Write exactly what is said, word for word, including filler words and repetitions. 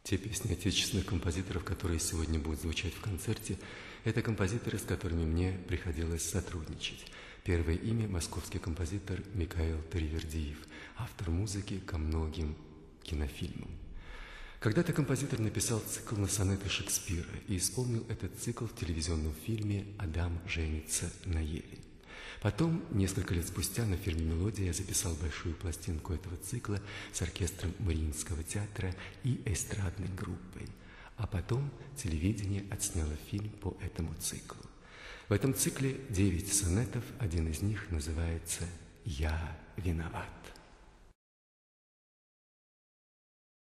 Те песни отечественных композиторов, которые сегодня будут звучать в концерте, это композиторы, с которыми мне приходилось сотрудничать. Первое имя – московский композитор Микаил Таривердиев, автор музыки ко многим кинофильмам. Когда-то композитор написал цикл на сонеты Шекспира и исполнил этот цикл в телевизионном фильме «Адам женится на Еве». Потом, несколько лет спустя, на фирме «Мелодия» я записал большую пластинку этого цикла с оркестром Мариинского театра и эстрадной группой. А потом телевидение отсняло фильм по этому циклу. В этом цикле девять сонетов, один из них называется «Я виноват».